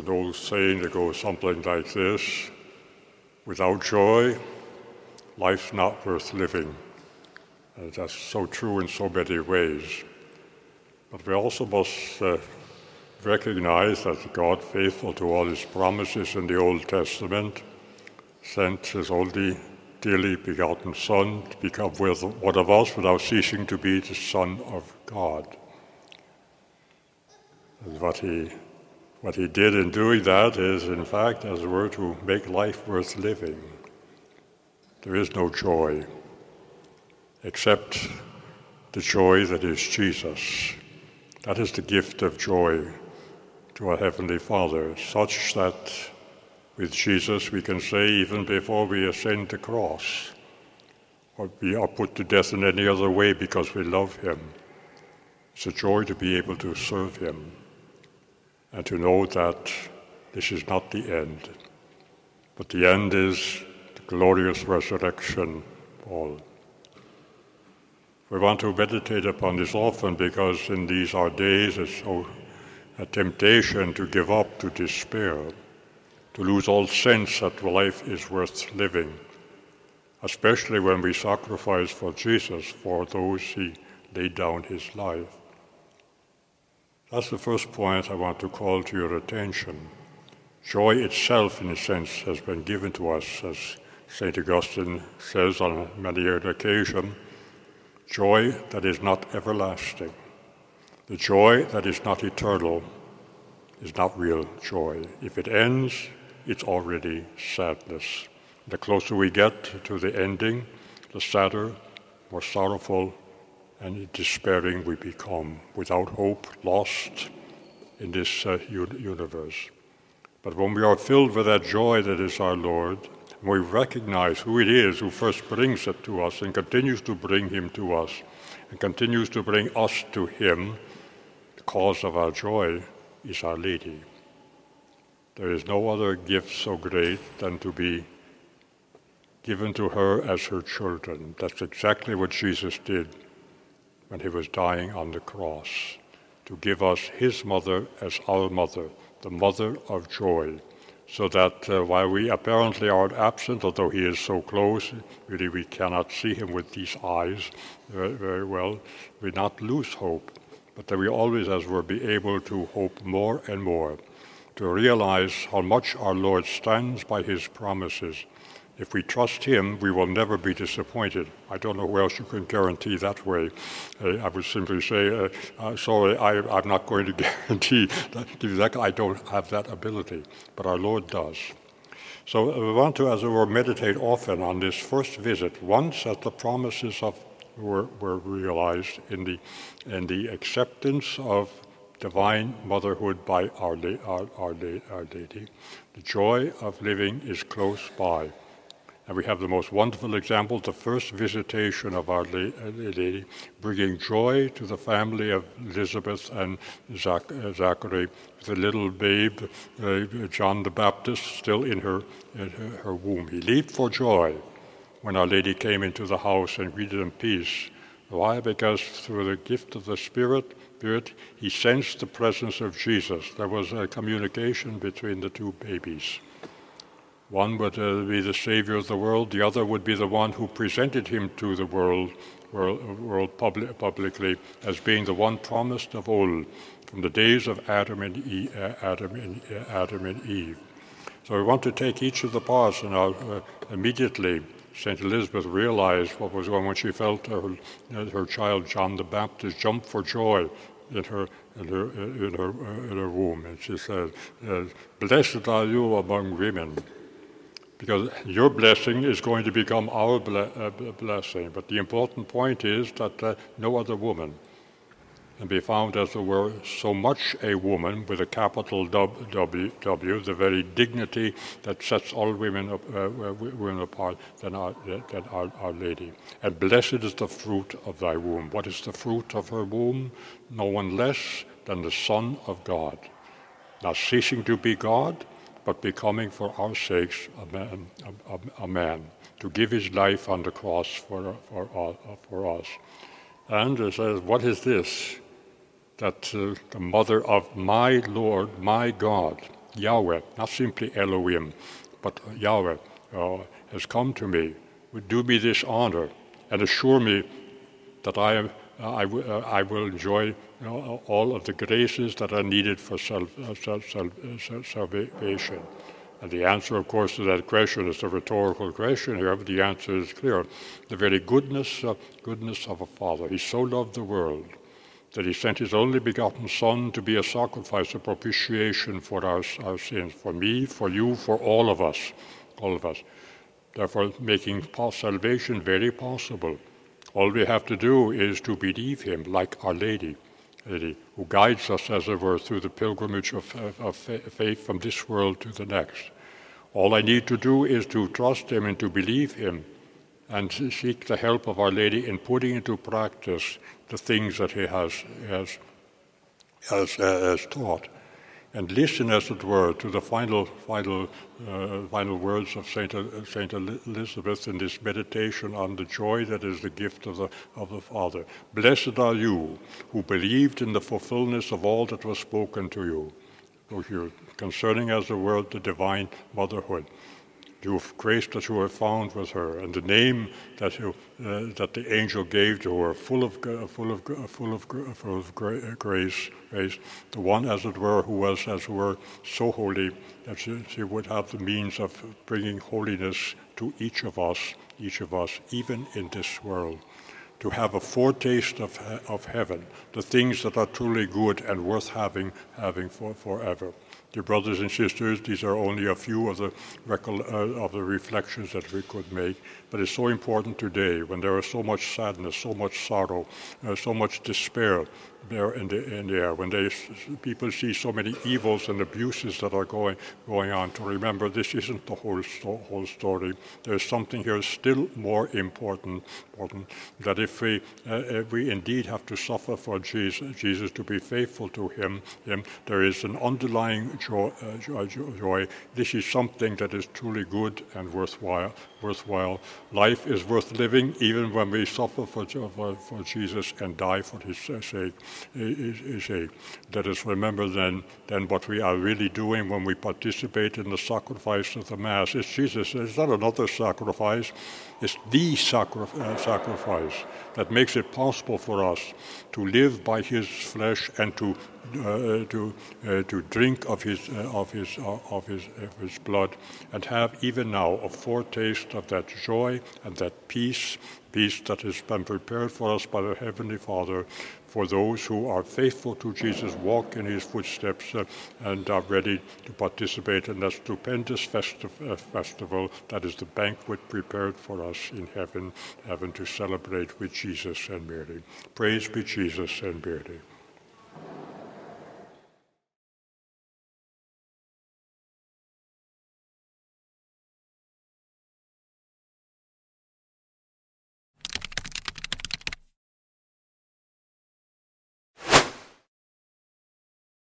an old saying that goes something like this: without joy, life's not worth living. And that's so true in so many ways. But we also must recognize that God, faithful to all his promises in the Old Testament, sent his only dearly begotten Son to become one of us without ceasing to be the Son of God. And what he did in doing that is, in fact, as it were, to make life worth living. There is no joy except the joy that is Jesus. That is the gift of joy to our Heavenly Father, such that with Jesus we can say, even before we ascend the cross, or we are put to death in any other way because we love him, it's a joy to be able to serve him and to know that this is not the end, but the end is the glorious resurrection of all. We want to meditate upon this often because in these our days it's so a temptation to give up, to despair, to lose all sense that life is worth living, especially when we sacrifice for Jesus, for those he laid down his life. That's the first point I want to call to your attention. Joy itself, in a sense, has been given to us, as St. Augustine says on many an occasion, joy that is not everlasting. The joy that is not eternal is not real joy. If it ends, it's already sadness. The closer we get to the ending, the sadder, more sorrowful, and despairing we become, without hope, lost in this universe. But when we are filled with that joy that is our Lord, and we recognize who it is who first brings it to us and continues to bring him to us, and continues to bring us to him, the cause of our joy is Our Lady. There is no other gift so great than to be given to her as her children. That's exactly what Jesus did when he was dying on the cross, to give us his mother as our mother, the mother of joy, so that while we apparently are absent, although he is so close, really we cannot see him with these eyes very well, we not lose hope, but that we always, as we're, be able to hope more and more, to realize how much our Lord stands by his promises. If we trust him, we will never be disappointed. I don't know who else you can guarantee that way. I would simply say, sorry, I'm not going to guarantee that, give you that. I don't have that ability, but our Lord does. So we want to, as it were, meditate often on this first visit, once that the promises were realized in the acceptance of divine motherhood by Our Lady. The joy of living is close by. And we have the most wonderful example, the first visitation of Our Lady, bringing joy to the family of Elizabeth and Zachary, the little babe, John the Baptist, still in her womb. He leaped for joy when Our Lady came into the house and greeted him peace. Why? Because through the gift of the Spirit, he sensed the presence of Jesus. There was a communication between the two babies. One would be the Savior of the world. The other would be the one who presented him to the world publicly as being the one promised of old, from the days of Adam and Eve. So we want to take each of the parts, and immediately St. Elizabeth realized what was going on when she felt her child John the Baptist jump for joy in her womb, and she said, "Blessed are you among women." Because your blessing is going to become our blessing. But the important point is that no other woman can be found, as it were, so much a woman with a capital W, the very dignity that sets all women apart than our Lady. And blessed is the fruit of thy womb. What is the fruit of her womb? No one less than the Son of God. Not ceasing to be God, but becoming for our sakes a man, to give his life on the cross for us. And it says, what is this? That the mother of my Lord, my God. Yahweh, not simply Elohim, but Yahweh has come to me, would do me this honor and assure me that I will enjoy all of the graces that are needed for salvation. And the answer, of course, to that question is a rhetorical question here, but the answer is clear. The very goodness of a Father. He so loved the world that he sent his only begotten Son to be a sacrifice, a propitiation for our sins, for me, for you, for all of us. Therefore, making salvation very possible. All we have to do is to believe him, like Our Lady, who guides us, as it were, through the pilgrimage of faith from this world to the next. All I need to do is to trust him and to believe him and seek the help of Our Lady in putting into practice the things that he has taught. And listen, as it were, to the final words of Saint Elizabeth in this meditation on the joy that is the gift of the Father. Blessed are you who believed in the fulfillment of all that was spoken to you. So here, concerning, as it were, the divine motherhood. You have grace that you have found with her, and the name that the angel gave to her, full of grace, the one, as it were, who was, as it were, so holy that she would have the means of bringing holiness to each of us, even in this world. To have a foretaste of heaven, the things that are truly good and worth having forever. Dear brothers and sisters, these are only a few of the reflections that we could make, but it's so important today when there is so much sadness, so much sorrow, so much despair there in the air, when people see so many evils and abuses that are going on, to remember this isn't the whole story. There's something here still more important, that if we indeed have to suffer for Jesus to be faithful to him, there is an underlying joy. This is something that is truly good and worthwhile. Life is worth living even when we suffer for Jesus and die for his sake. Let us remember then what we are really doing when we participate in the sacrifice of the Mass. It's Jesus. It's not another sacrifice. It's the sacrifice that makes it possible for us to live by his flesh and to drink of his blood, and have even now a foretaste of that joy and that peace that has been prepared for us by the Heavenly Father, for those who are faithful to Jesus, walk in his footsteps, and are ready to participate in that stupendous festival that is the banquet prepared for us in heaven to celebrate with Jesus and Mary. Praise be Jesus and Mary.